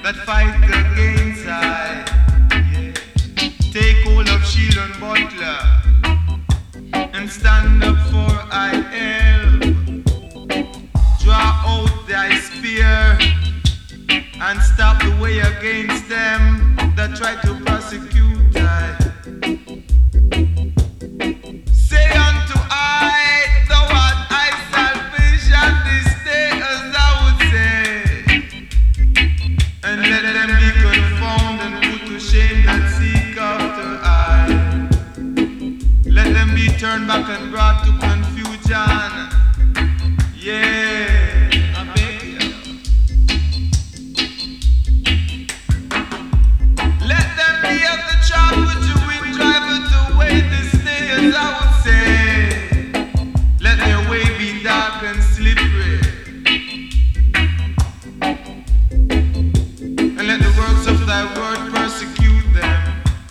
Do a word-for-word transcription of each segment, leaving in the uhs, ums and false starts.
that fight against I. Yeah. Take hold of shield and butler and stand up for I help. Draw out thy spear and stop the way against them that try to prosecute I. Say unto I, thou art I salvation this day, as I would say, and let them be confounded and put to shame that seek after I. Let them be turned back and brought to confusion. Yeah, I beg you. Let them be at the trap with the wind driver away this day, as I would say. Let their way be dark and slippery, and let the works of thy word persecute them.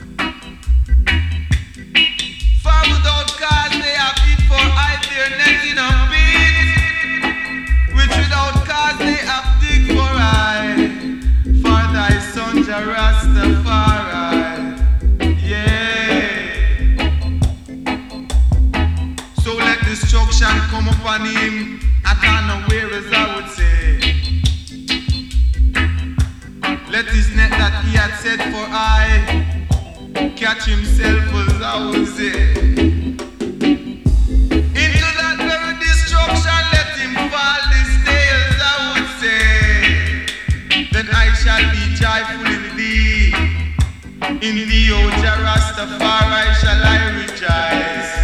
For without cause they have eat for I their net in a pit, which without cause they have dig for I, for thy son Jah Rastafari. Yeah. So let destruction come upon him, I can't aware, as I would say. Let his net that he had set for I catch himself, as I would say. Into that very destruction let him fall this day, as I would say. Then I shall be joyful in thee. In thee, O Jah Rastafari, shall I rejoice.